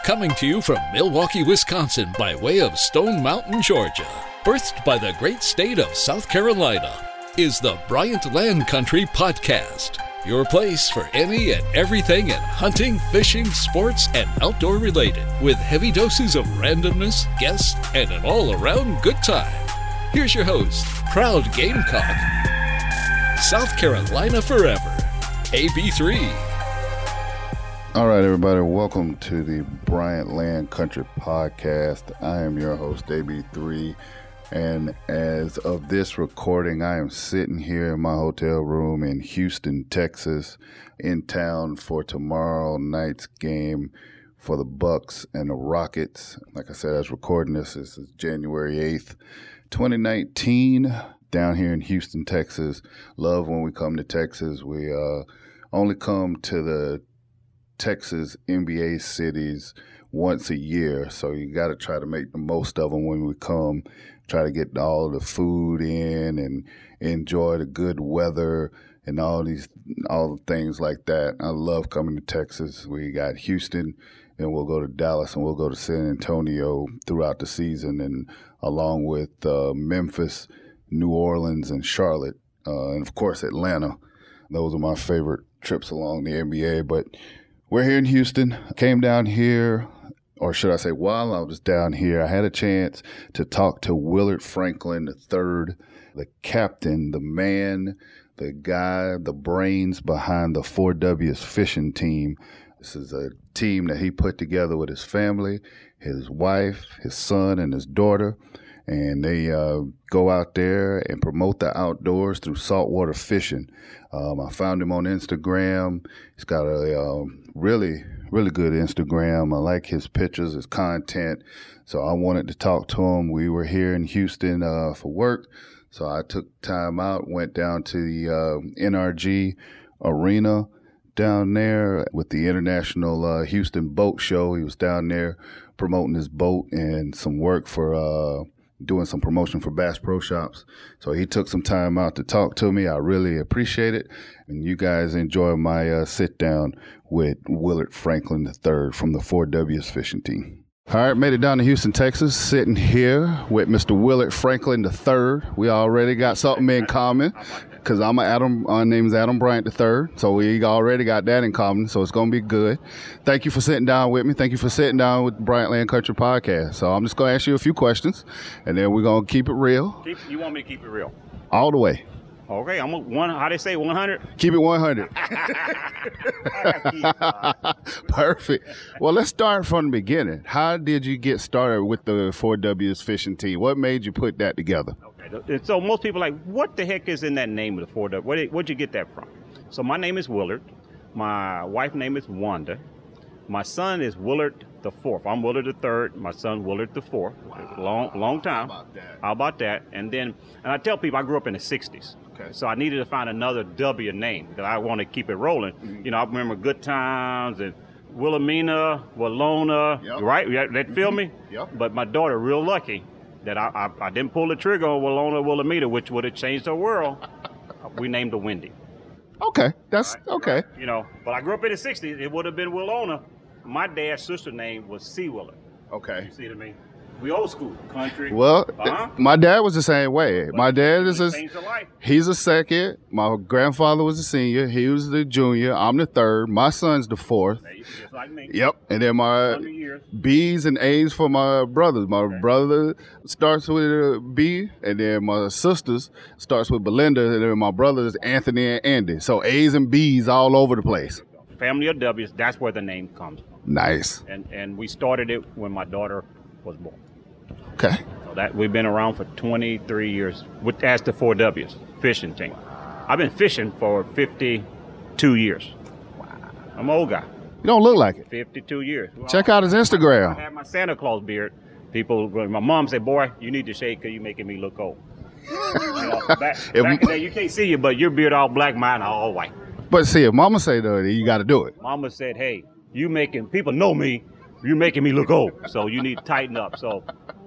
Coming to you from Milwaukee, Wisconsin by way of Stone Mountain, Georgia. Birthed by the great state of South Carolina is the Bryant Land Country Podcast. Your place for any and everything in hunting, fishing, sports, and outdoor related, with heavy doses of randomness, guests, and an all-around good time. Here's your host, proud Gamecock, South Carolina forever, AB3. All right, everybody, welcome to the Bryant Land Country Podcast. I am your host, AB3, and as of this recording, I am sitting here in my hotel room in Houston, Texas, in town for tomorrow night's game for the Bucks and the Rockets. Like I said, I was recording this is January 8th, 2019, down here in Houston, Texas. Love when we come to Texas. We only come to the Texas NBA cities once a year, so you got to try to make the most of them when we come. Try to get all the food in and enjoy the good weather and all the things like that. I love coming to Texas. We got Houston, and we'll go to Dallas, and we'll go to San Antonio throughout the season, and along with Memphis, New Orleans, and Charlotte, and of course Atlanta. Those are my favorite trips along the NBA. But we're here in Houston. I came down here, or should I say while I was down here, I had a chance to talk to Willard Franklin III, the captain, the man, the guy, the brains behind the 4Ws fishing team. This is a team that he put together with his family, his wife, his son, and his daughter. And they go out there and promote the outdoors through saltwater fishing. I found him on Instagram. He's got a really good Instagram. I like his pictures, his content. So I wanted to talk to him. We were here in Houston for work. So I took time out, went down to the NRG Arena down there with the International Houston Boat Show. He was down there promoting his boat and some work for doing some promotion for Bass Pro Shops. So he took some time out to talk to me. I really appreciate it. And you guys enjoy my sit down with Willard Franklin III from the 4Ws fishing team. All right, made it down to Houston, Texas, sitting here with Mr. Willard Franklin III. We already got something in common because my name is Adam Bryant III, so we already got that in common, so it's going to be good. Thank you for sitting down with me. Thank you for sitting down with the Bryant Land Country Podcast. So I'm just going to ask you a few questions, and then we're going to keep it real. You want me to keep it real? All the way. Okay, how they say 100? Keep it 100. Perfect. Well, let's start from the beginning. How did you get started with the 4Ws fishing team? What made you put that together? Okay, so most people are like, what the heck is in that name of the 4W? Where'd you get that from? So my name is Willard. My wife's name is Wanda. My son is Willard the Fourth. I'm Willard the Third. My son Willard the Fourth. Wow. Long time. How about that? And I tell people I grew up in the 60s. Okay. So I needed to find another W name because I want to keep it rolling. Mm-hmm. You know, I remember Good Times and Wilhelmina, Willona, yep. Right? That feel me? Yep. But my daughter, real lucky that I didn't pull the trigger on Willona, Wilhelmina, which would have changed the world. We named her Wendy. Okay, that's right? Okay. Right? You know, but I grew up in the 60s. It would have been Willona. My dad's sister name was C. Willard. Okay. You see what I mean? We old school country. Well, my dad was the same way. But my dad he's a second. My grandfather was a senior. He was the junior. I'm the third. My son's the fourth. Just like me. Yep. And then my B's and A's for my brothers. My brother starts with a B, and then my sisters starts with Belinda, and then my brothers Anthony and Andy. So A's and B's all over the place. Family of W's, that's where the name comes from. Nice. And we started it when my daughter was born. Okay. So that we've been around for 23 years as the 4Ws fishing team. I've been fishing for 52 years. Wow. I'm an old guy. You don't look like it. 52 years. Well, check out his Instagram. I have my Santa Claus beard. My mom said, boy, you need to shave because you're making me look old. Back in the day, you can't see you, but your beard all black, mine all white. But see, if mama say though, you got to do it. Mama said, hey, people know me. You're making me look old, so you need to tighten up. So,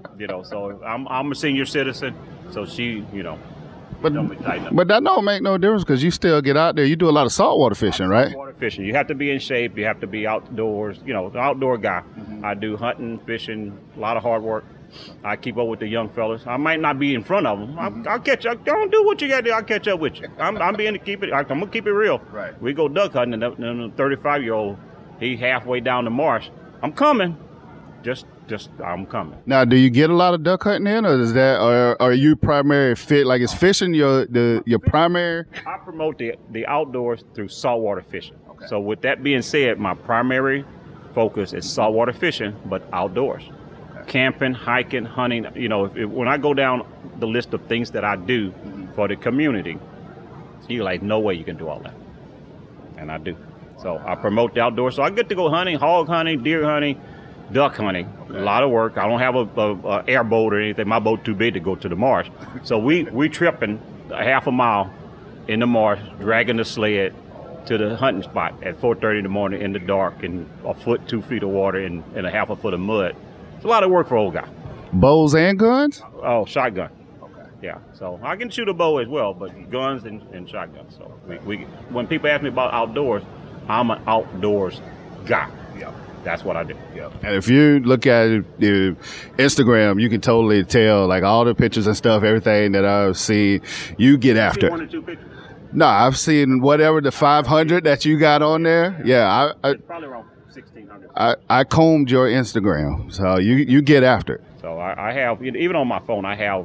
so I'm a senior citizen, so she, But that don't make no difference because you still get out there. You do a lot of saltwater fishing, right? Saltwater fishing. You have to be in shape. You have to be outdoors. You know, the outdoor guy. I do hunting, fishing, a lot of hard work. I keep up with the young fellas. I might not be in front of them. I'll catch up. Don't do what you got to do. I'll catch up with you. I'm being to keep it. I'm gonna keep it real. Right. We go duck hunting, and the 35-year-old, he halfway down the marsh. I'm coming. Just I'm coming. Now, do you get a lot of duck hunting in, or is that, or are you primary fit? Like, is fishing your primary? I promote the outdoors through saltwater fishing. Okay. So with that being said, my primary focus is saltwater fishing, but outdoors. Camping, hiking, hunting. You know, when I go down the list of things that I do for the community, you're like, no way you can do all that. And I do. So I promote the outdoors. So I get to go hunting, hog hunting, deer hunting, duck hunting. A lot of work. I don't have a airboat or anything. My boat's too big to go to the marsh. So we tripping a half a mile in the marsh, dragging the sled to the hunting spot at 4:30 in the morning in the dark, in a foot, 2 feet of water, and a half a foot of mud. It's a lot of work for an old guy. Bows and guns? Oh, shotgun. Okay. Yeah, so I can shoot a bow as well, but guns and shotguns. So we when people ask me about outdoors, I'm an outdoors guy. Yeah, that's what I do. Yeah. And if you look at the Instagram, you can totally tell, like, all the pictures and stuff, everything that I've seen, you get after. 1 or 2 pictures. No, I've seen whatever the 500 that you got on there. Yeah, it's probably around 1,600. I combed your Instagram, so you get after it. So I have, even on my phone, I have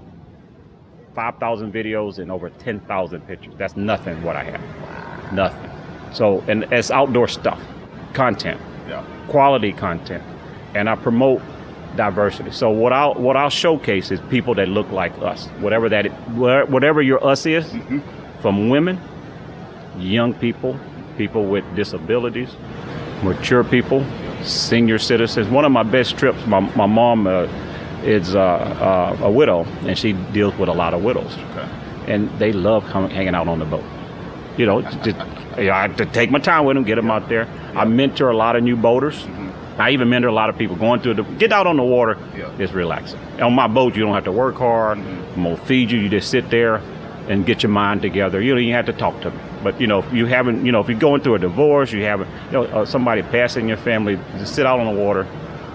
5,000 videos and over 10,000 pictures. That's nothing what I have. Nothing. So, and it's outdoor stuff, content, quality content, and I promote diversity. So what I'll showcase is people that look like us, whatever your us is, from women, young people, people with disabilities, mature people, senior citizens. One of my best trips, my mom is a widow, and she deals with a lot of widows. Okay. And they love hanging out on the boat. You know, I have to take my time with them, get them out there. Yeah. I mentor a lot of new boaters. I even mentor a lot of people going through get out on the water. Yeah. It's relaxing. On my boat, you don't have to work hard. I'm going to feed you. You just sit there and get your mind together. You don't even have to talk to me. But, you know, if you haven't, you know, if you're going through a divorce, you haven't, somebody passing your family, just sit out on the water.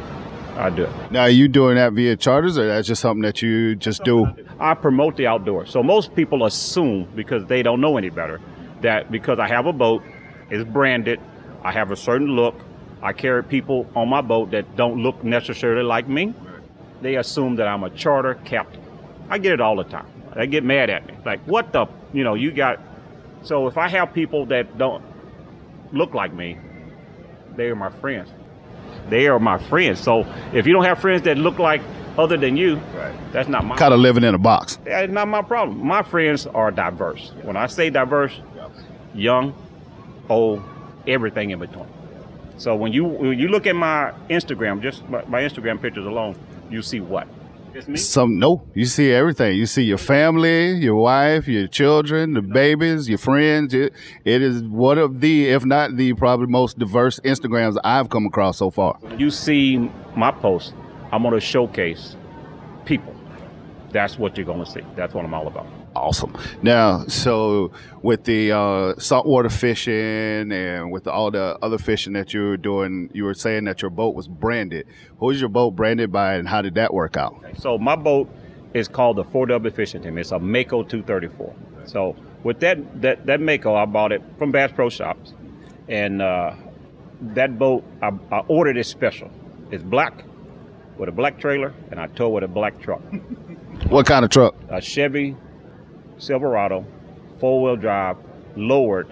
I do it. Now, are you doing that via charters, or that's just something that you just do? I promote the outdoors. So most people assume, because they don't know any better, that because I have a boat, it's branded, I have a certain look, I carry people on my boat that don't look necessarily like me, they assume that I'm a charter captain. I get it all the time. They get mad at me. Like, what the, you got. So if I have people that don't look like me, they are my friends. They are my friends. So if you don't have friends that look like other than you, that's not my kind of living in a box. That's not my problem. My friends are diverse. When I say diverse, young, old, everything in between. So when you look at my Instagram, just my Instagram pictures alone, you see what? It's me? No, you see everything. You see your family, your wife, your children, the babies, your friends. It is one of the, if not the, probably most diverse Instagrams I've come across so far. You see my post, I'm going to showcase people. That's what you're going to see. That's what I'm all about. Awesome. Now, so with the saltwater fishing and with all the other fishing that you were doing, you were saying that your boat was branded. Who was your boat branded by, and how did that work out? Okay. So my boat is called the 4W Fishing Team. It's a Mako 234. So with that Mako, I bought it from Bass Pro Shops. And that boat, I ordered it special. It's black with a black trailer, and I tow with a black truck. What kind of truck? A Chevy Silverado, 4-wheel drive, lowered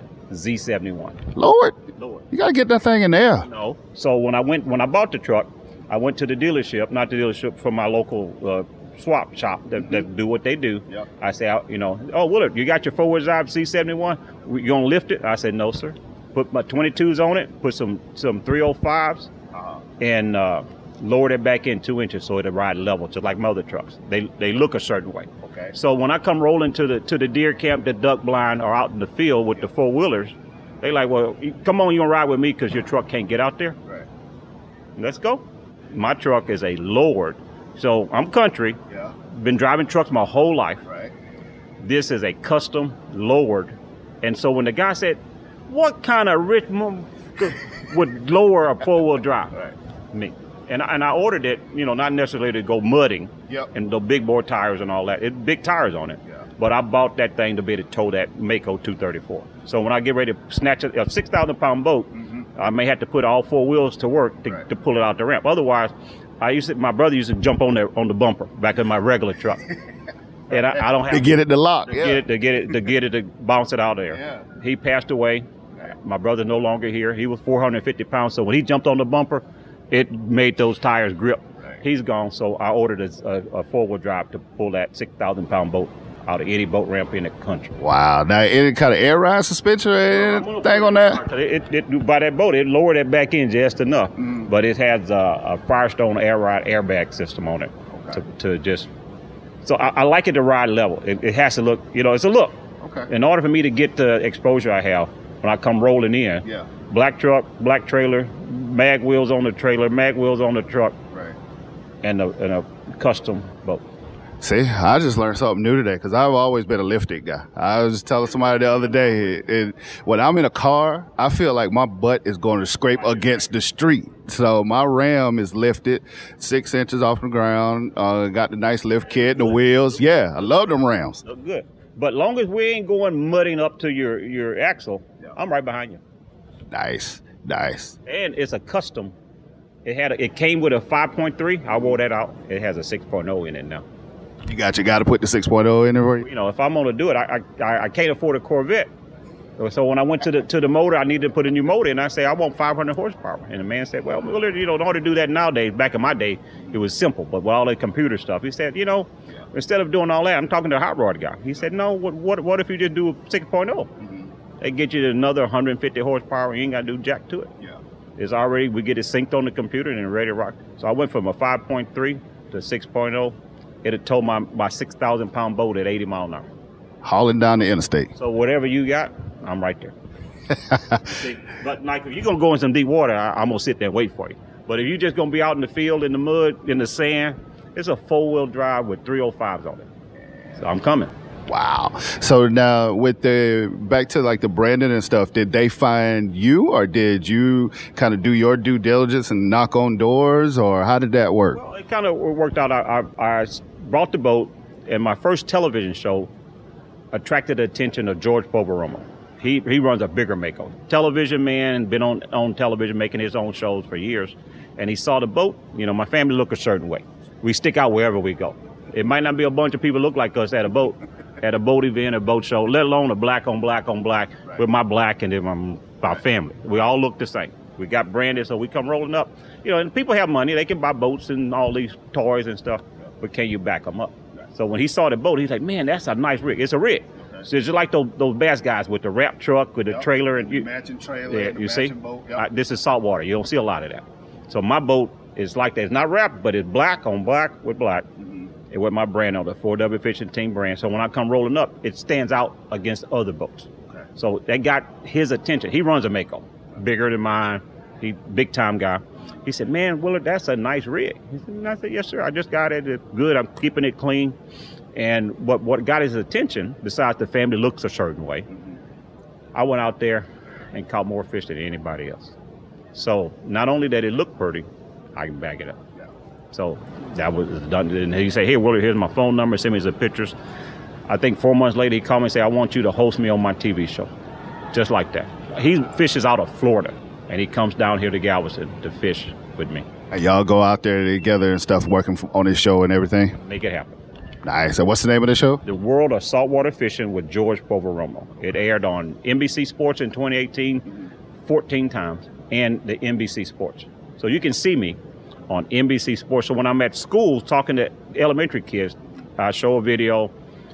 Z71. Lowered? You got to get that thing in there. No. So when I bought the truck, I went to the dealership, not the dealership, from my local swap shop that do what they do. Yep. I say, oh, Willard, you got your 4-wheel drive Z71? You going to lift it? I said, no, sir. Put my 22s on it, put some 305s, and lowered it back in 2 inches so it'll ride level, just like my other trucks. They look a certain way. Okay. So when I come rolling to the deer camp, the duck blind, or out in the field with the 4-wheelers, they like, well, come on, you gonna ride with me because your truck can't get out there? Right. Let's go. My truck is a lowered, so I'm country. Yeah. Been driving trucks my whole life. Right. This is a custom lowered, and so when the guy said, what kind of rich would lower a 4-wheel drive? Right. Me. And I ordered it, not necessarily to go mudding. Yep. And the big bore tires and all that. It big tires on it. Yeah. But I bought that thing to be able to tow that Mako 234. So when I get ready to snatch a 6,000-pound boat, I may have to put all 4 wheels to work to pull it out the ramp. Otherwise, my brother used to jump on the bumper back in my regular truck. And I don't have to get it to lock. to get it to bounce it out there. Yeah. He passed away. My brother's no longer here. He was 450 pounds. So when he jumped on the bumper, it made those tires grip. Right. He's gone. So I ordered a 4-wheel drive to pull that 6,000-pound boat out of any boat ramp in the country. Wow. Now, any kind of air ride suspension or anything on that? It by that boat, it lowered that back end just enough. But it has a Firestone air ride airbag system on it to just. So I like it to ride level. It has to look, it's a look. Okay. In order for me to get the exposure I have when I come rolling in, black truck, black trailer, mag wheels on the trailer, mag wheels on the truck, right, and a custom boat. See, I just learned something new today because I've always been a lifted guy. I was telling somebody the other day, when I'm in a car, I feel like my butt is going to scrape against the street. So my Ram is lifted 6 inches off the ground, got the nice lift kit and the wheels. Yeah, I love them Rams. Look good. But long as we ain't going mudding up to your axle, I'm right behind you. Nice. And it's a custom. It came with a 5.3. I wore that out. It has a 6.0 in it now. You got to put the 6.0 in there for you? If I'm going to do it, I can't afford a Corvette. So when I went to the motor, I needed to put a new motor in. I say, I want 500 horsepower. And the man said, well, in order to do that nowadays, back in my day, it was simple. But with all the computer stuff, he said, instead of doing all that, I'm talking to a hot rod guy. He said, no, what if you just do a 6.0? They get you another 150 horsepower. You ain't got to do jack to it. Yeah. It's already, we get it synced on the computer and ready to rock. So I went from a 5.3 to 6.0. It'll tow my 6,000-pound boat at 80 miles an hour. Hauling down the interstate. So whatever you got, I'm right there. See, but like if you're going to go in some deep water, I'm going to sit there and wait for you. But if you're just going to be out in the field, in the mud, in the sand, it's a 4-wheel drive with 305s on it. So I'm coming. Wow. So now with back to like the branding and stuff, did they find you or did you kind of do your due diligence and knock on doors or how did that work? Well, it kind of worked out. I brought the boat and my first television show attracted the attention of George Poveromo. He runs a bigger Mako. Television man, been on television making his own shows for years. And he saw the boat. My family look a certain way. We stick out wherever we go. It might not be a bunch of people look like us at a boat event, a boat show, let alone a black on black right. With my black and then my family. We all look the same. We got branded, so we come rolling up. And people have money. They can buy boats and all these toys and stuff, but can you back them up? So when he saw the boat, he's like, man, that's a nice rig. It's a rig. Okay. So it's just like those bass guys with the wrap truck, with the trailer. And matching trailer, yeah, you see? Boat. Yep. This is saltwater. You don't see a lot of that. So my boat is like that. It's not wrapped, but it's black on black with black. It with my brand on the 4W Fishing Team brand. So when I come rolling up, it stands out against other boats. Okay. So that got his attention. He runs a Mako, bigger than mine. He big time guy. He said, man, Willard, that's a nice rig. And I said, yes, sir. I just got it. It's good. I'm keeping it clean. And what got his attention, besides the family looks a certain way, I went out there and caught more fish than anybody else. So not only that it looked pretty, I can back it up. So that was done. And he said, hey, Willard, here's my phone number. Send me some pictures. I think 4 months later, he called me and said, I want you to host me on my TV show. Just like that. He fishes out of Florida, and he comes down here to Galveston to fish with me. And y'all go out there together and stuff, working on his show and everything? Make it happen. Nice. And what's the name of the show? The World of Saltwater Fishing with George Poveromo. It aired on NBC Sports in 2018 14 times, and the NBC Sports. So you can see me on NBC Sports. So when I'm at schools talking to elementary kids, I show a video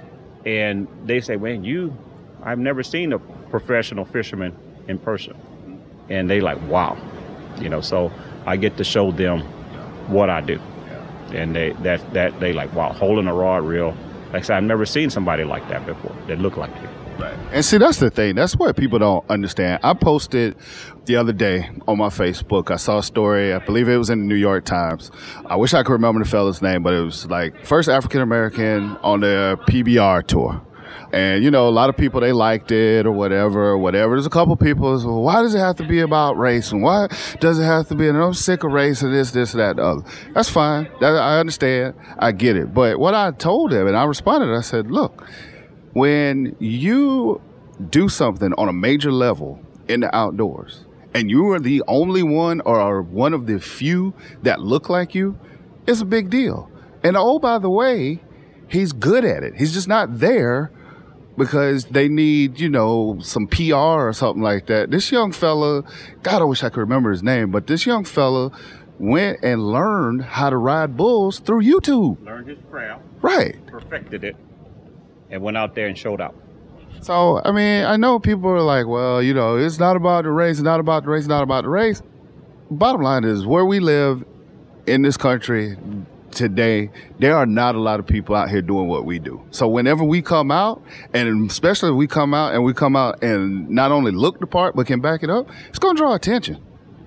and they say, man, I've never seen a professional fisherman in person. And they like, wow. So I get to show them what I do. And they like, wow, holding a rod reel. Like I said, I've never seen somebody like that before that looked like you. Right. And see, that's the thing. That's what people don't understand. I posted the other day on my Facebook. I saw a story. I believe it was in the New York Times. I wish I could remember the fella's name, but it was like first African American on the PBR tour. And, a lot of people, they liked it or whatever. There's a couple people who say, well, why does it have to be about race? And why does it have to be, and I'm sick of race and this, that, the other. That's fine. I understand. I get it. But what I told him, and I responded, I said, look, when you do something on a major level in the outdoors, and you are the only one or are one of the few that look like you, it's a big deal. And oh, by the way, he's good at it. He's just not there because they need, some PR or something like that. This young fella, God, I wish I could remember his name, but this young fella went and learned how to ride bulls through YouTube. Learned his craft. Right. Perfected it and went out there and showed out. So, I know people are like, well, it's not about the race, not about the race, not about the race. Bottom line is where we live in this country today, there are not a lot of people out here doing what we do. So whenever we come out, and especially if we come out and not only look the part, but can back it up, it's going to draw attention.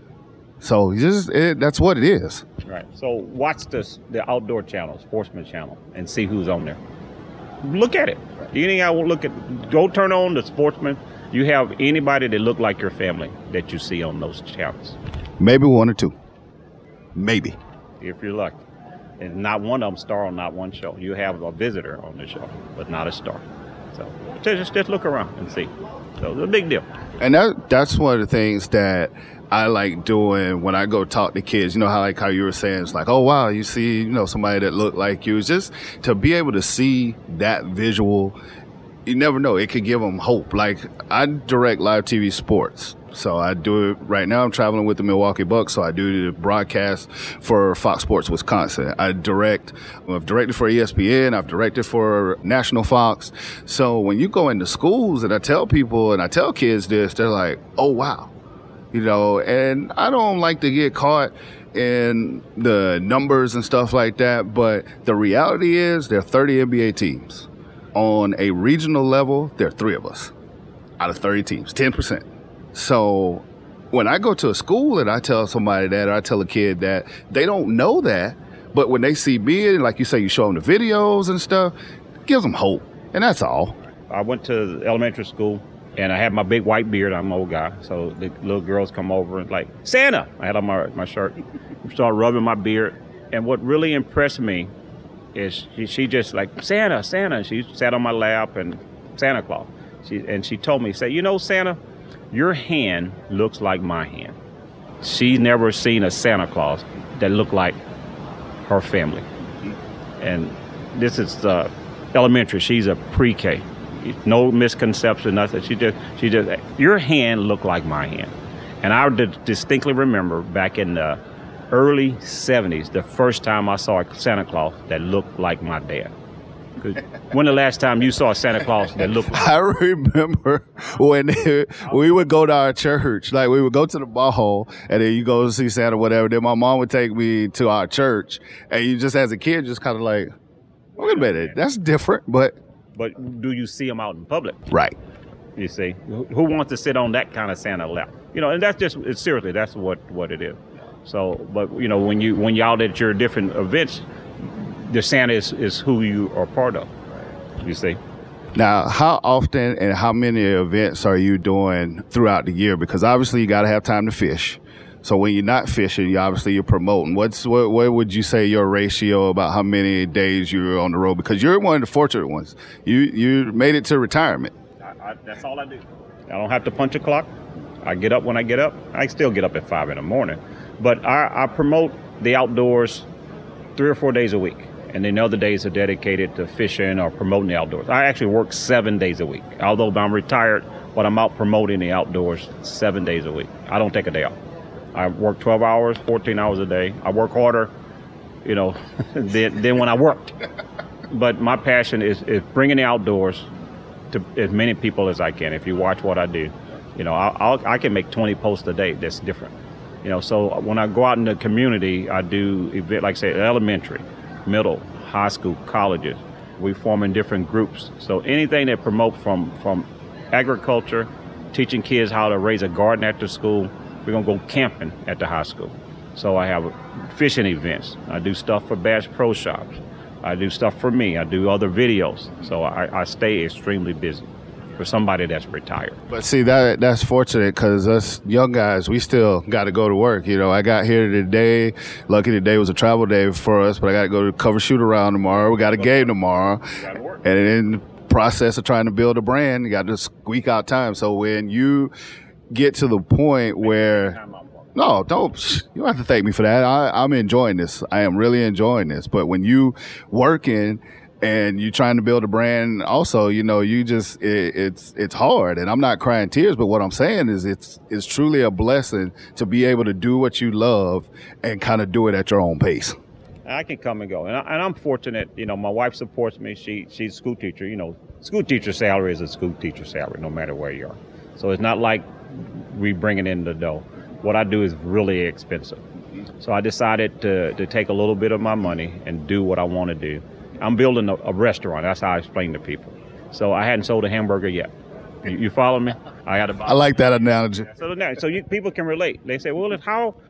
So that's what it is. Right. So watch the outdoor channel, Sportsman channel, and see who's on there. Look at it. Anything I will look at, go turn on the Sportsman. You have anybody that look like your family that you see on those channels. Maybe one or two. Maybe. If you're lucky. And not one of them star on not one show. You have a visitor on the show, but not a star. So just look around and see. So it's a big deal. And that's one of the things that I like doing when I go talk to kids. How you were saying, it's like, oh, wow, you see, somebody that looked like you. It's just to be able to see that visual. You never know. It could give them hope. Like, I direct live TV sports. So I do it right now. I'm traveling with the Milwaukee Bucks. So I do the broadcast for Fox Sports Wisconsin. I've directed for ESPN. I've directed for National Fox. So when you go into schools and I tell people and I tell kids this, they're like, oh, wow. And I don't like to get caught in the numbers and stuff like that. But the reality is there are 30 NBA teams. On a regional level, there are 3 of us out of 30 teams, 10%. So when I go to a school and I tell somebody that, or I tell a kid that, they don't know that, but when they see me, and like you say, you show them the videos and stuff, it gives them hope, and that's all. I went to elementary school, and I had my big white beard. I'm an old guy, so the little girls come over and like, Santa! I had on my shirt, started rubbing my beard, and what really impressed me is she just like, Santa, Santa. She sat on my lap, and Santa Claus. She told me, Santa, your hand looks like my hand. She's never seen a Santa Claus that looked like her family. And this is elementary. She's a pre-K. No misconception, nothing. She just, your hand looked like my hand. And I distinctly remember back in the early 70s, the first time I saw a Santa Claus that looked like my dad. When the last time you saw a Santa Claus that looked like? I remember when we would go to our church, like we would go to the mall and then you go to see Santa, whatever. Then my mom would take me to our church, and you just as a kid, just kind of like, wait a minute, that's different. But do you see him out in public? Right. You see, who wants to sit on that kind of Santa lap? And that's just, seriously, that's what it is. So, but when you're out at your different events, the Santa is who you are part of, you see. Now, how often and how many events are you doing throughout the year? Because obviously you got to have time to fish. So when you're not fishing, you're promoting. What would you say your ratio about how many days you're on the road? Because you're one of the fortunate ones. You made it to retirement. That's all I do. I don't have to punch a clock. I get up when I get up. I still get up at 5 in the morning. But I promote the outdoors 3 or 4 days a week. And then other days are dedicated to fishing or promoting the outdoors. I actually work 7 days a week. Although I'm retired, but I'm out promoting the outdoors 7 days a week. I don't take a day off. I work 12 hours, 14 hours a day. I work harder, than when I worked. But my passion is bringing the outdoors to as many people as I can. If you watch what I do, I can make 20 posts a day. That's different. So when I go out in the community, I do event, like say elementary, middle, high school, colleges. We form in different groups. So anything that promote from agriculture, teaching kids how to raise a garden after school. We're going to go camping at the high school. So I have fishing events. I do stuff for Bass Pro Shops. I do stuff for me. I do other videos. So I stay extremely busy for somebody that's retired. But see, that's fortunate because us young guys, we still got to go to work. You know, I got here today. Lucky today was a travel day for us, but I got to go to cover shoot around tomorrow. We got a game tomorrow. And in the process of trying to build a brand, you got to squeak out time. So when you get to the point where... No, you don't have to thank me for that. I'm enjoying this. I am really enjoying this. But when you working and you trying to build a brand also, you know, you just, it's hard. And I'm not crying tears, but what I'm saying is it's truly a blessing to be able to do what you love and kind of do it at your own pace. I can come and go. And I'm fortunate, you know, my wife supports me. She's a school teacher. You know, school teacher salary is a school teacher salary no matter where you are. So it's not like we bring it in the dough. What I do is really expensive. So I decided to take a little bit of my money and do what I want to do. I'm building a restaurant. That's how I explain to people. So I hadn't sold a hamburger yet. You follow me? I like that analogy. So people can relate. They say, well,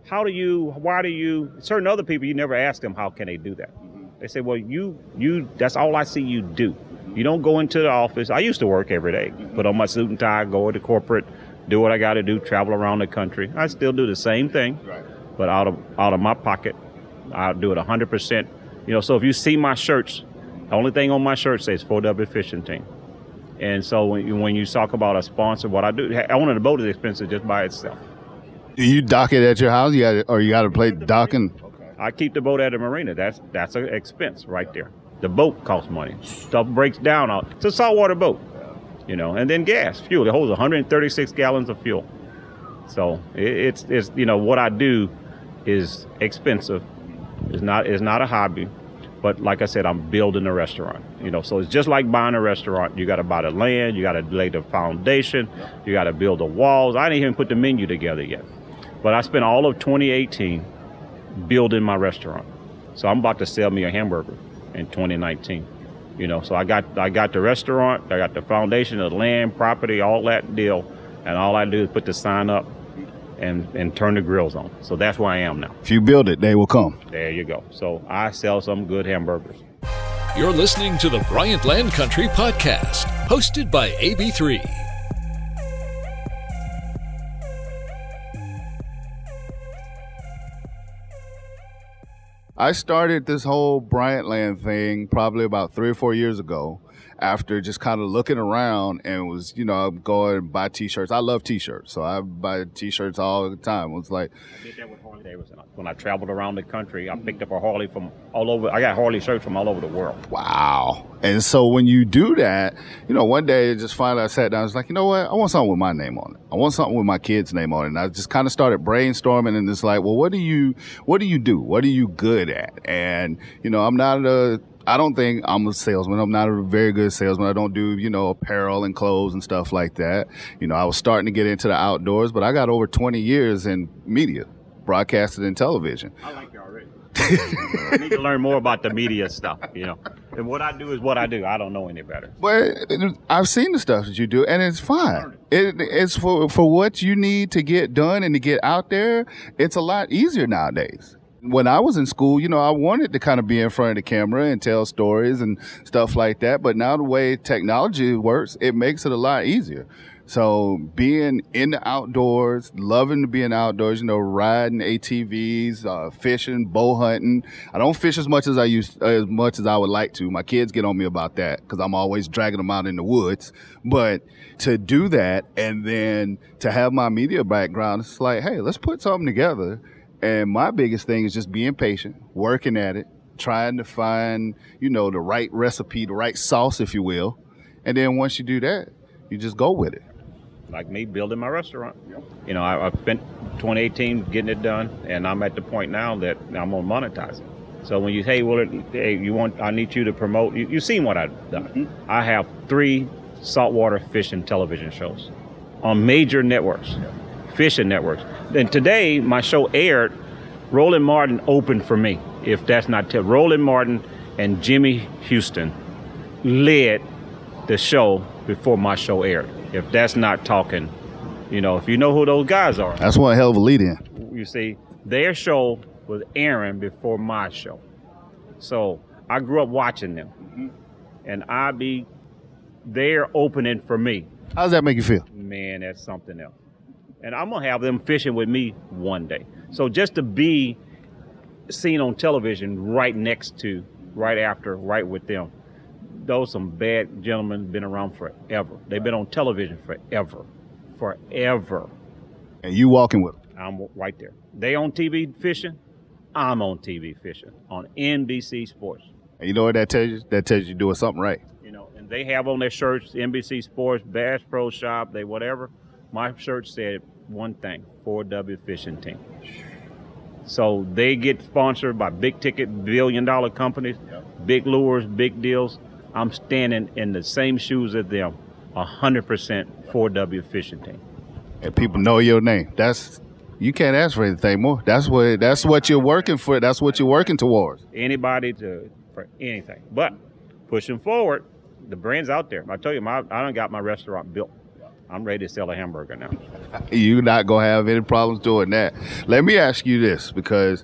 why do you, certain other people, you never ask them how can they do that. They say, well, you that's all I see you do. You don't go into the office. I used to work every day, put on my suit and tie, go to corporate, do what I got to do, travel around the country. I still do the same thing, but out of my pocket, I'll do it 100%. You know, so if you see my shirts, the only thing on my shirt says 4W Fishing Team. And so when you talk about a sponsor, what I do, owning a boat is expensive just by itself. Do you dock it at your house? You got to play docking? I keep the boat at the marina. That's an expense right there. The boat costs money. Stuff breaks down. It's a saltwater boat. You know, and then gas, fuel. It holds 136 gallons of fuel. So it's you know, what I do is expensive. It's not a hobby, but like I said, I'm building a restaurant. You know, so it's just like buying a restaurant. You got to buy the land, you got to lay the foundation, you got to build the walls. I didn't even put the menu together yet, but I spent all of 2018 building my restaurant. So I'm about to sell me a hamburger in 2019. You know, so I got the restaurant, I got the foundation, the land, property, all that deal, and all I do is put the sign up and turn the grills on. So that's where I am now. If you build it, they will come. There you go. So I sell some good hamburgers. You're listening to the Bryant Land Country Podcast, hosted by AB3. I started this whole Bryant Land thing probably about 3 or 4 years ago after just kind of looking around and was, you know, I'm going to buy T-shirts. I love T-shirts, so I buy T-shirts all the time. It was like... I did that with Harley Davidson. When I traveled around the country, I picked up a Harley from all over. I got Harley shirts from all over the world. Wow. And so when you do that, you know, one day just finally I sat down. I was like, you know what? I want something with my name on it. I want something with my kid's name on it. And I just kind of started brainstorming, and it's like, well, what do you do? What are you good at? And, you know, I don't think I'm a salesman. I'm not a very good salesman. I don't do, you know, apparel and clothes and stuff like that. You know, I was starting to get into the outdoors, but I got over 20 years in media, broadcasting and television. I like you already. I need to learn more about the media stuff, you know. And what I do is what I do. I don't know any better. But I've seen the stuff that you do, and it's fine. It's for what you need to get done and to get out there. It's a lot easier nowadays. When I was in school, you know, I wanted to kind of be in front of the camera and tell stories and stuff like that. But now the way technology works, it makes it a lot easier. So being in the outdoors, loving to be in the outdoors, you know, riding ATVs, fishing, bow hunting. I don't fish as much as I would like to. My kids get on me about that because I'm always dragging them out in the woods. But to do that and then to have my media background, it's like, hey, let's put something together. And my biggest thing is just being patient, working at it, trying to find, you know, the right recipe, the right sauce, if you will. And then once you do that, you just go with it. Like me building my restaurant. You know, I spent 2018 getting it done, and I'm at the point now that I'm going to monetize it. So when you say, I need you to promote, you've seen what I've done. Mm-hmm. I have 3 saltwater fishing television shows on major networks. Fishing networks. And today, my show aired. Roland Martin opened for me. If that's not Roland Martin and Jimmy Houston led the show before my show aired. If that's not talking, you know, if you know who those guys are. That's one hell of a lead-in. You see, their show was airing before my show. So I grew up watching them, and I be there opening for me. How does that make you feel? Man, that's something else. And I'm gonna have them fishing with me one day. So just to be seen on television right next to, right after, right with them, those some bad gentlemen been around forever. They've been on television forever. And you walking with them. I'm right there. They on TV fishing, I'm on TV fishing on NBC Sports. And you know what that tells you? That tells you you're doing something right. You know, and they have on their shirts NBC Sports, Bass Pro Shop, they whatever. My shirt said one thing: 4W Fishing Team. So they get sponsored by big ticket, billion-dollar companies, big lures, big deals. I'm standing in the same shoes as them, 100% 4W Fishing Team. And people know your name. You can't ask for anything more. That's what you're working for. That's what you're working towards. Anybody for anything. But pushing forward, the brand's out there. I tell you, I done got my restaurant built. I'm ready to sell a hamburger now. You're not going to have any problems doing that. Let me ask you this, because,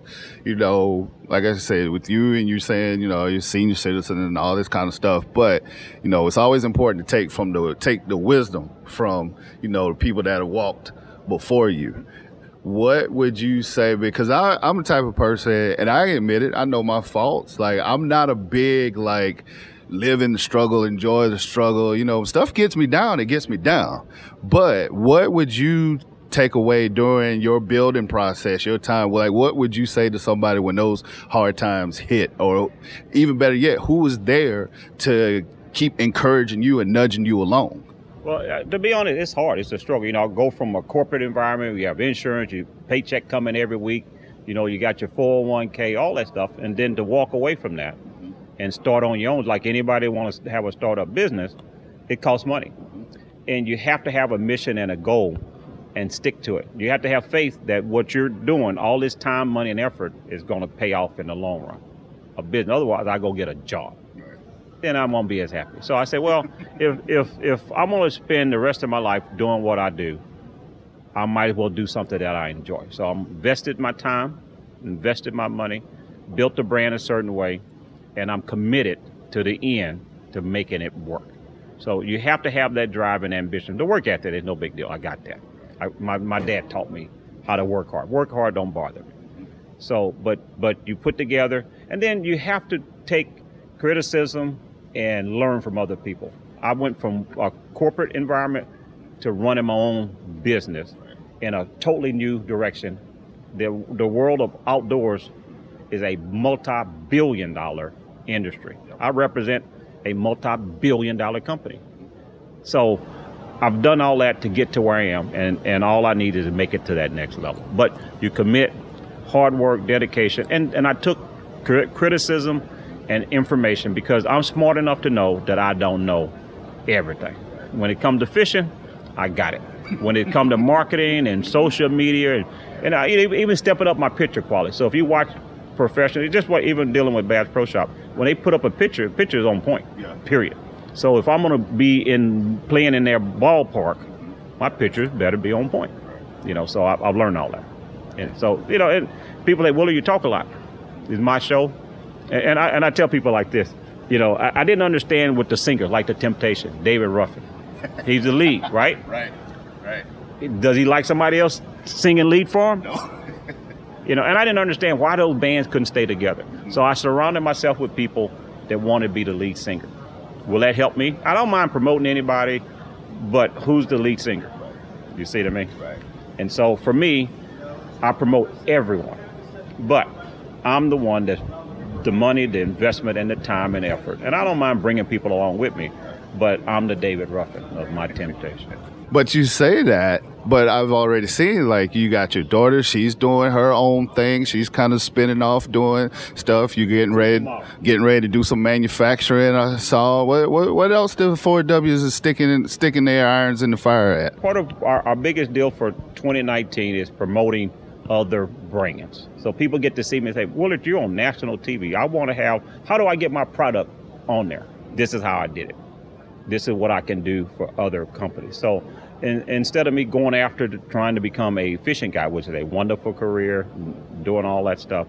like I said, with you and you saying, you're senior citizen and all this kind of stuff, but, it's always important to take the wisdom from, the people that have walked before you. What would you say? Because I'm the type of person, and I admit it, I know my faults. Like, I'm not a big, live in the struggle, enjoy the struggle. Stuff gets me down, it gets me down. But what would you take away during your building process, your time? What would you say to somebody when those hard times hit? Or even better yet, who was there to keep encouraging you and nudging you along? Well, to be honest, it's hard. It's a struggle. I go from a corporate environment, you have insurance, your paycheck coming every week, you got your 401k, all that stuff, and then to walk away from that and start on your own, like anybody wants to have a startup business, it costs money. And you have to have a mission and a goal and stick to it. You have to have faith that what you're doing, all this time, money, and effort is going to pay off in the long run. A business. Otherwise, I go get a job. Then I won't be as happy. So I say, well, if I'm going to spend the rest of my life doing what I do, I might as well do something that I enjoy. So I'm invested my time, invested my money, built the brand a certain way, and I'm committed to the end to making it work. So you have to have that drive and ambition. The work ethic is no big deal. I got that. My dad taught me how to work hard. Work hard, don't bother me. So, but you put together, and then you have to take criticism and learn from other people. I went from a corporate environment to running my own business in a totally new direction. The world of outdoors is a multi-billion-dollar industry. I represent a multi-billion-dollar company. So I've done all that to get to where I am, and all I need is to make it to that next level. But you commit, hard work, dedication, and I took criticism and information because I'm smart enough to know that I don't know everything. When it comes to fishing, I got it. When it comes to marketing and social media, and I even stepping up my picture quality. So if you watch professionally, just what even dealing with Bass Pro Shop, when they put up a picture is on point, period. So if I'm going to be playing in their ballpark, my pictures better be on point. So I've learned all that. And so, and people say, Willie, you talk a lot. It's my show. And I tell people like this, I didn't understand with the singers like The Temptation, David Ruffin. He's the lead, right? Right. Does he like somebody else singing lead for him? No. And I didn't understand why those bands couldn't stay together. So I surrounded myself with people that want to be the lead singer. Will that help me? I don't mind promoting anybody, but who's the lead singer? You see what I mean? Right. And so for me, I promote everyone, but I'm the one that the money, the investment, and the time and effort. And I don't mind bringing people along with me, but I'm the David Ruffin of My Temptation. But you say that, but I've already seen, you got your daughter, she's doing her own thing. She's kind of spinning off doing stuff. You're getting ready to do some manufacturing. I saw. What else the 4Ws is sticking their irons in the fire at? Part of our biggest deal for 2019 is promoting other brands. So people get to see me and say, Willard, you're on national TV. I want to how do I get my product on there? This is how I did it. This is what I can do for other companies. So instead of me going after trying to become a fishing guy, which is a wonderful career, doing all that stuff,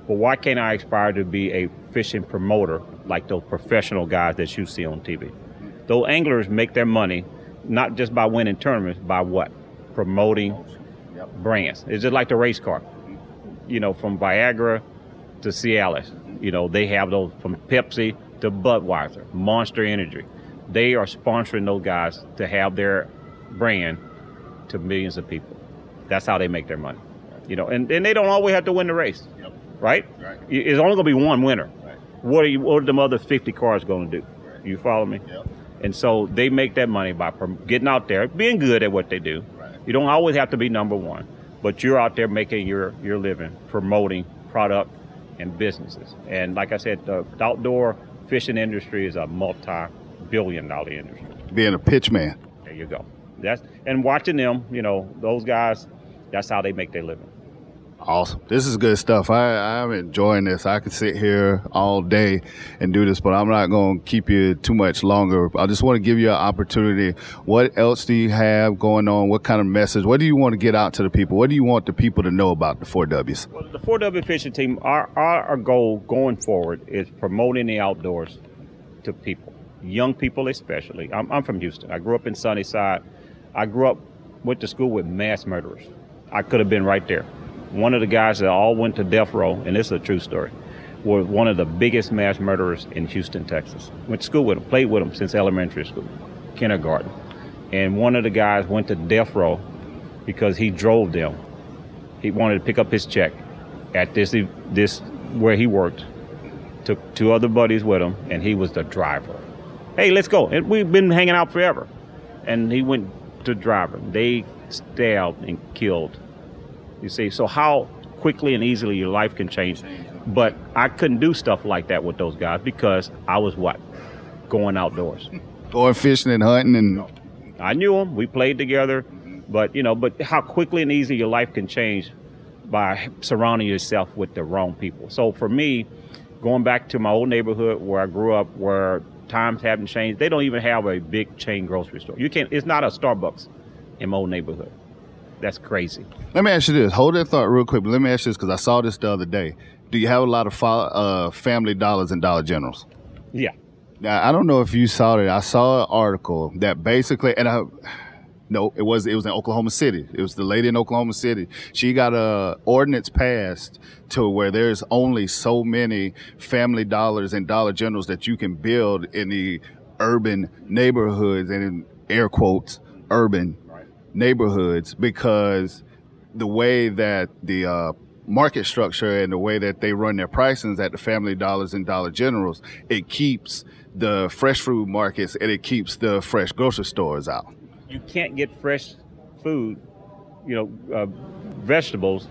But why can't I aspire to be a fishing promoter like those professional guys that you see on TV? Those anglers make their money not just by winning tournaments, by what? Promoting brands. It's just like the race car. You know, from Viagra to Cialis. You know, they have those from Pepsi to Budweiser, Monster Energy. They are sponsoring those guys to have their brand to millions of people. That's how they make their money. You know, and they don't always have to win the race. Right? It's only going to be one winner. Right. What are them other 50 cars going to do? Right. You follow me? Yep. And so they make that money by getting out there, being good at what they do. Right. You don't always have to be number one, but you're out there making your living, promoting product and businesses. And like I said, the outdoor fishing industry is a multi-billion-dollar industry. Being a pitch man. There you go. And watching them, you know, those guys, that's how they make their living. Awesome. This is good stuff. I'm enjoying this. I could sit here all day and do this, but I'm not going to keep you too much longer. I just want to give you an opportunity. What else do you have going on? What kind of message? What do you want to get out to the people? What do you want the people to know about the 4Ws? Well, the 4W fishing team, our goal going forward is promoting the outdoors to people, young people especially. I'm from Houston. I grew up in Sunnyside. Went to school with mass murderers. I could have been right there. One of the guys that all went to death row, and this is a true story, was one of the biggest mass murderers in Houston, Texas. Went to school with him, played with him since elementary school, kindergarten. And one of the guys went to death row because he drove them. He wanted to pick up his check at this where he worked. Took two other buddies with him, and he was the driver. Hey, let's go. And we've been hanging out forever. And he went to driving. They stabbed and killed. You see, so how quickly and easily your life can change. But I couldn't do stuff like that with those guys because I was what? Going outdoors. Going fishing and hunting and... I knew them. We played together. But how quickly and easy your life can change by surrounding yourself with the wrong people. So for me, going back to my old neighborhood where I grew up, where times haven't changed, they don't even have a big chain grocery store. It's not a Starbucks in my old neighborhood. That's crazy. Let me ask you this. Hold that thought real quick. But let me ask you this because I saw this the other day. Do you have a lot of Family Dollars and Dollar Generals? Yeah. Now, I don't know if you saw that. I saw an article that basically, no, it was in Oklahoma City. It was the lady in Oklahoma City. She got a ordinance passed to where there's only so many Family Dollars and Dollar Generals that you can build in the urban neighborhoods, and in air quotes, urban neighborhoods, because the way that the market structure and the way that they run their pricings at the Family Dollars and Dollar Generals, it keeps the fresh food markets and it keeps the fresh grocery stores out. You can't get fresh food, vegetables,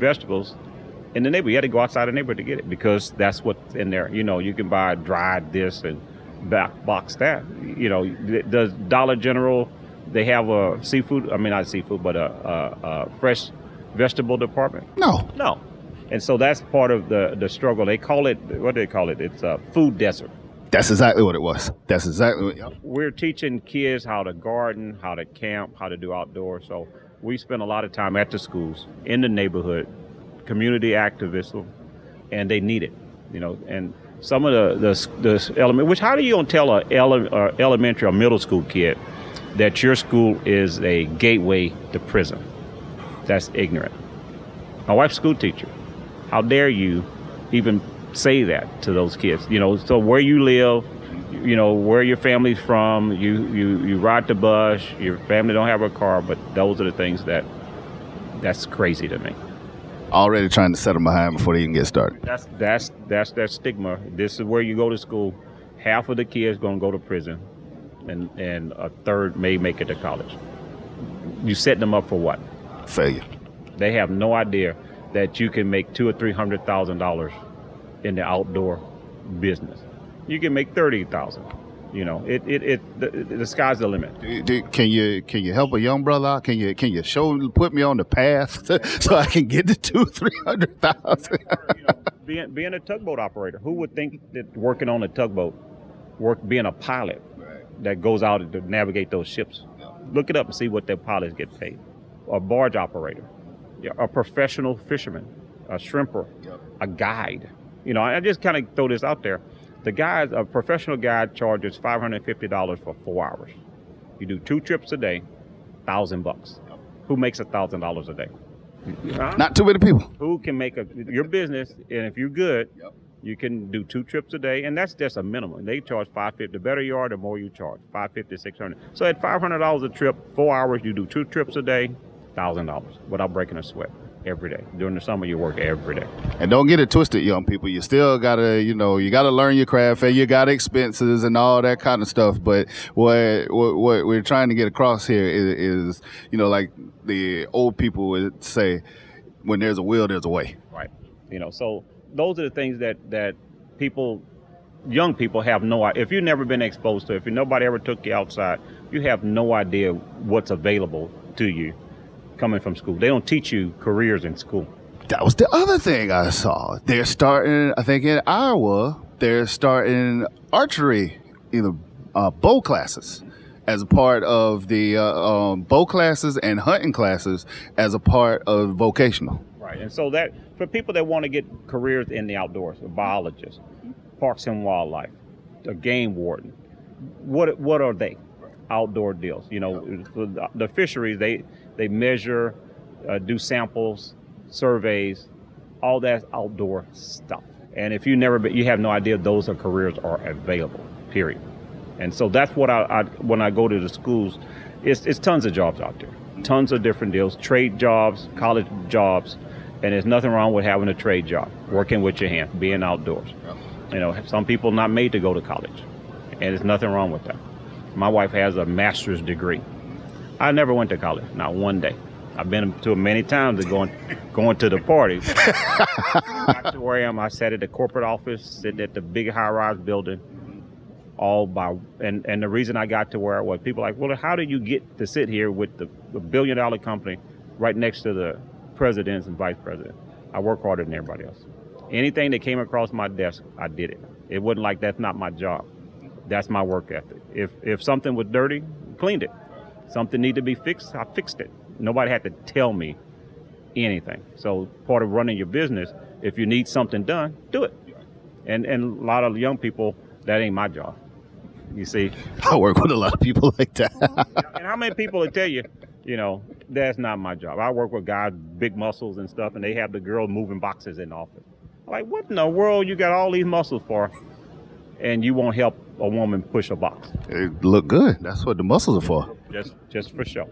in the neighborhood. You had to go outside the neighborhood to get it because that's what's in there. You can buy dried this and box that. Does Dollar General, they have a fresh vegetable department? No. And so that's part of the struggle. They call it, what do they call it? It's a food desert. That's exactly what it was. We're teaching kids how to garden, how to camp, how to do outdoors. So we spend a lot of time at the schools, in the neighborhood, community activism, and they need it. And some of the element, which how do you gonna tell a elementary or middle school kid that your school is a gateway to prison? That's ignorant. My wife's a school teacher. How dare you even say that to those kids? So where you live, where your family's from, you ride the bus, your family don't have a car, but those are the things that's crazy to me. Already trying to set them behind before they even get started. That's their stigma. This is where you go to school. Half of the kids gonna go to prison, and a third may make it to college. You set them up for what? Failure. They have no idea that you can make $200,000 or $300,000 in the outdoor business. You can make $30,000. The sky's the limit. Can you help a young brother out? Can you put me on the path so I can get to $200,000-$300,000? Being a tugboat operator, who would think that working on a tugboat, being a pilot that goes out to navigate those ships? Look it up and see what their pilots get paid. A barge operator, a professional fisherman. a shrimper, a guide. You know, I just kind of throw this out there. A professional guide charges $550 for 4 hours. You do 2 trips a day, $1,000. Who makes $1,000 a day? Not too many people. Who can make your business, and if you're good, you can do 2 trips a day, and that's just a minimum. They charge $550. The better you are, the more you charge. $550, $600. So at $500 a trip, 4 hours, you do 2 trips a day, $1,000 without breaking a sweat. Every day. During the summer, you work every day. And don't get it twisted, young people. You still gotta, you gotta learn your craft, and you got expenses and all that kind of stuff. But what we're trying to get across here is like the old people would say, when there's a will, there's a way. Right. So those are the things that people, young people, have no idea. If you've never been exposed to it, if nobody ever took you outside, you have no idea what's available to you coming from school. They don't teach you careers in school. That was the other thing I saw. They're starting, I think in Iowa, they're starting archery, bow classes as a part of the bow classes and hunting classes as a part of vocational. Right. And so that for people that want to get careers in the outdoors, a biologist, parks and wildlife, a game warden, what are they? Outdoor deals. The fisheries, they measure, do samples, surveys, all that outdoor stuff. And if you have no idea those careers are available, period. And so that's what when I go to the schools, it's tons of jobs out there, tons of different deals, trade jobs, college jobs, and there's nothing wrong with having a trade job, working with your hands, being outdoors. Some people not made to go to college, and there's nothing wrong with that. My wife has a master's degree. I never went to college, not one day. I've been to it many times going to the parties. I got to where I am. I sat at the corporate office, sitting at the big high-rise building, and the reason I got to where I was, people are like, well, how did you get to sit here with the billion-dollar company right next to the presidents and vice presidents? I work harder than everybody else. Anything that came across my desk, I did it. It wasn't like that's not my job. That's my work ethic. If something was dirty, cleaned it. Something needed to be fixed, I fixed it. Nobody had to tell me anything. So part of running your business, if you need something done, do it. And a lot of young people, that ain't my job. You see? I work with a lot of people like that. And how many people will tell you, that's not my job. I work with guys, big muscles and stuff, and they have the girl moving boxes in the office. I'm like, what in the world you got all these muscles for, and you won't help a woman push a box? It look good. That's what the muscles are for. Just for show,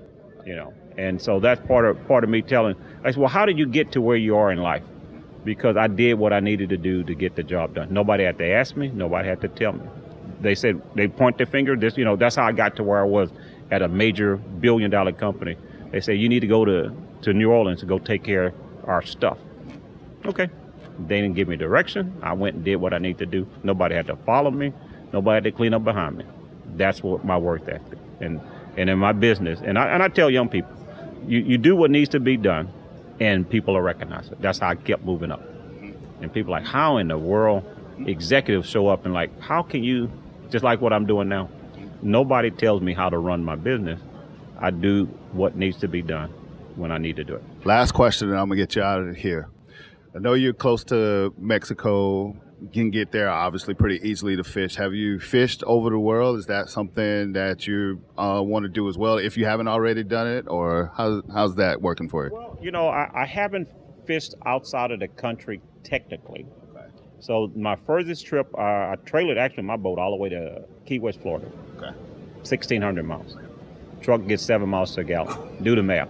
And so that's part of me telling. I said, well, how did you get to where you are in life? Because I did what I needed to do to get the job done. Nobody had to ask me. Nobody had to tell me. They said, they point their finger. That's how I got to where I was at a major billion-dollar company. They say, you need to go to New Orleans to go take care of our stuff. Okay. They didn't give me direction. I went and did what I need to do. Nobody had to follow me. Nobody had to clean up behind me. That's what my work ethic. And in my business, and I tell young people, you do what needs to be done, and people will recognize it. That's how I kept moving up. And people are like, how in the world executives show up and like, how can you, just like what I'm doing now, nobody tells me how to run my business. I do what needs to be done when I need to do it. Last question, and I'm going to get you out of here. I know you're close to Mexico. You can get there obviously pretty easily to fish. Have you fished over the world? Is that something that you want to do as well, if you haven't already done it, or how's that working for you? Well, I haven't fished outside of the country technically. Okay. So my furthest trip, I trailered actually my boat all the way to Key West, Florida. Okay. 1,600 miles. Truck gets 7 miles to a gallon. Do the math.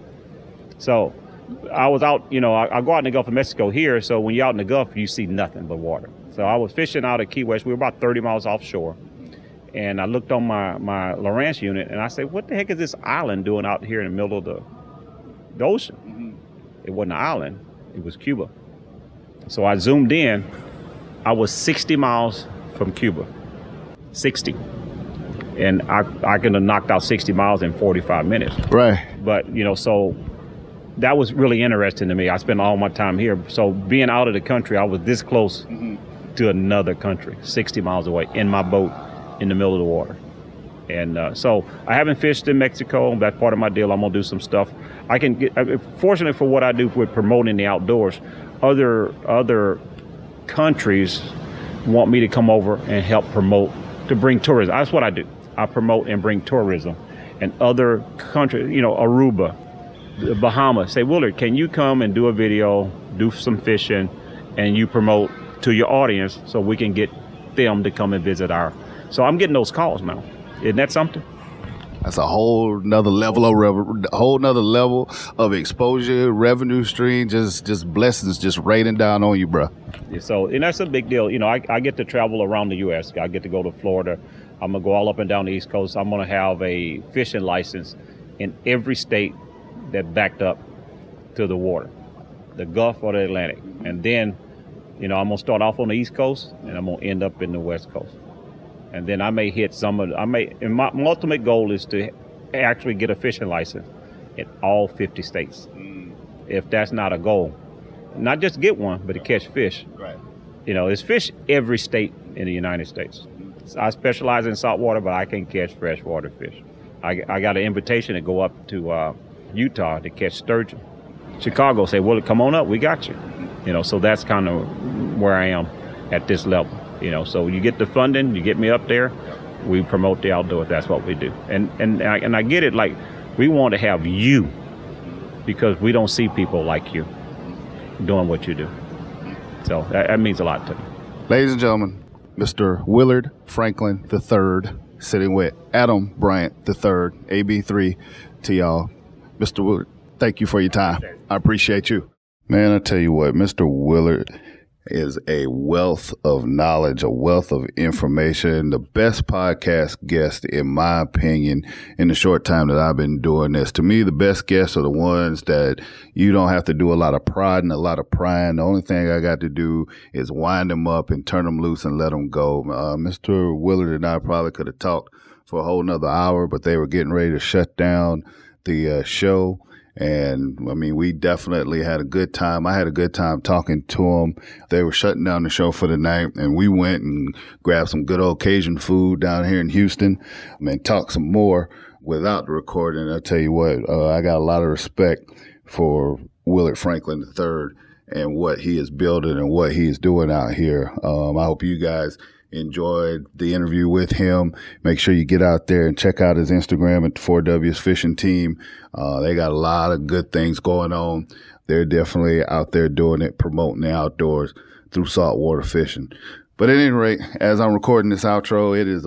So I was out, I go out in the Gulf of Mexico here, so when you're out in the Gulf, you see nothing but water. So I was fishing out at Key West. We were about 30 miles offshore. And I looked on my Lowrance unit, and I said, what the heck is this island doing out here in the middle of the ocean? Mm-hmm. It wasn't an island. It was Cuba. So I zoomed in. I was 60 miles from Cuba. 60. And I could have knocked out 60 miles in 45 minutes. Right. But, so that was really interesting to me. I spent all my time here. So being out of the country, I was this close to another country, 60 miles away, in my boat in the middle of the water. And so I haven't fished in Mexico. That's part of my deal. I'm going to do some stuff. I can get, fortunately for what I do with promoting the outdoors, other countries want me to come over and help promote, to bring tourism. That's what I do. I promote and bring tourism. And other countries, Aruba, the Bahamas, say, Willard, can you come and do a video, do some fishing, and you promote to your audience so we can get them to come and visit so I'm getting those calls now. Isn't that something? That's a whole nother level of exposure, revenue stream, just blessings just raining down on you, bro. So, and that's a big deal. I get to travel around the U.S. I get to go to Florida. I'm going to go all up and down the East Coast. I'm going to have a fishing license in every state that backed up to the water, the Gulf or the Atlantic. And then, I'm going to start off on the East Coast, and I'm going to end up in the West Coast. And then I may hit and my ultimate goal is to actually get a fishing license in all 50 states. If that's not a goal, not just get one, but to catch fish. Right. There's fish every state in the United States. I specialize in saltwater, but I can catch freshwater fish. I got an invitation to go up to Utah to catch sturgeon. Chicago say, well, come on up, we got you. So that's kind of where I am at this level. So you get the funding, you get me up there, we promote the outdoors. That's what we do. And I get it, like, we want to have you because we don't see people like you doing what you do. So that means a lot to me. Ladies and gentlemen, Mr. Willard Franklin III, sitting with Adam Bryant III, AB3 to y'all. Mr. Willard, thank you for your time. I appreciate you. Man, I tell you what, Mr. Willard is a wealth of knowledge, a wealth of information, the best podcast guest, in my opinion, in the short time that I've been doing this. To me, the best guests are the ones that you don't have to do a lot of prodding, a lot of prying. The only thing I got to do is wind them up and turn them loose and let them go. Mr. Willard and I probably could have talked for a whole nother hour, but they were getting ready to shut down the show. And we definitely had a good time. I had a good time talking to them. They were shutting down the show for the night, and we went and grabbed some good old Cajun food down here in Houston and talked some more without the recording. I tell you what, I got a lot of respect for Willard Franklin III and what he is building and what he is doing out here. I hope you guys enjoyed the interview with him. Make sure you get out there and check out his Instagram at the 4W's Fishing Team. They got a lot of good things going on. They're definitely out there doing it, promoting the outdoors through saltwater fishing. But at any rate, as I'm recording this outro, it is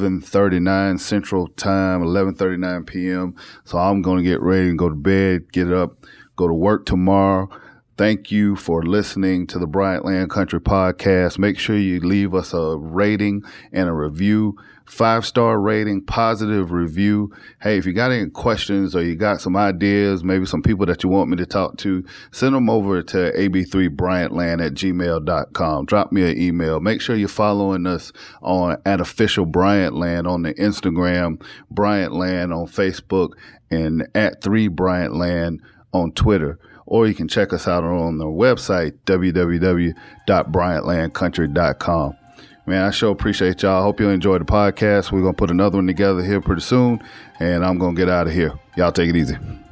11:39 Central Time, 11:39 p.m. So I'm going to get ready and go to bed, get up, go to work tomorrow. Thank you for listening to the Bryant Land Country Podcast. Make sure you leave us a rating and a review, 5-star rating, positive review. Hey, if you got any questions or you got some ideas, maybe some people that you want me to talk to, send them over to ab3bryantland@gmail.com. Drop me an email. Make sure you're following us at Official Bryant Land on the Instagram, Bryant Land on Facebook, and at 3 Bryant Land on Twitter. Or you can check us out on the website, www.bryantlandcountry.com. Man, I sure appreciate y'all. I hope you enjoyed the podcast. We're going to put another one together here pretty soon, and I'm going to get out of here. Y'all take it easy.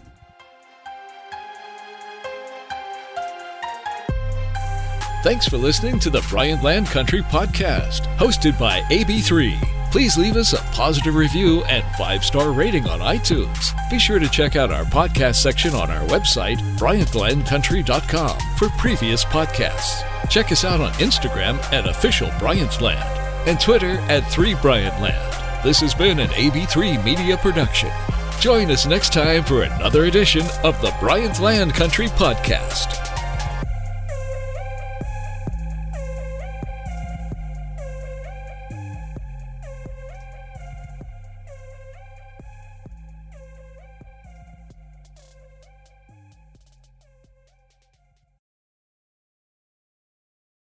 Thanks for listening to the Bryant Land Country Podcast, hosted by AB3. Please leave us a positive review and 5-star rating on iTunes. Be sure to check out our podcast section on our website, BryantLandCountry.com, for previous podcasts. Check us out on Instagram at Official Bryant Land and Twitter at 3BryantLand. This has been an AB3 Media production. Join us next time for another edition of the Bryant Land Country Podcast.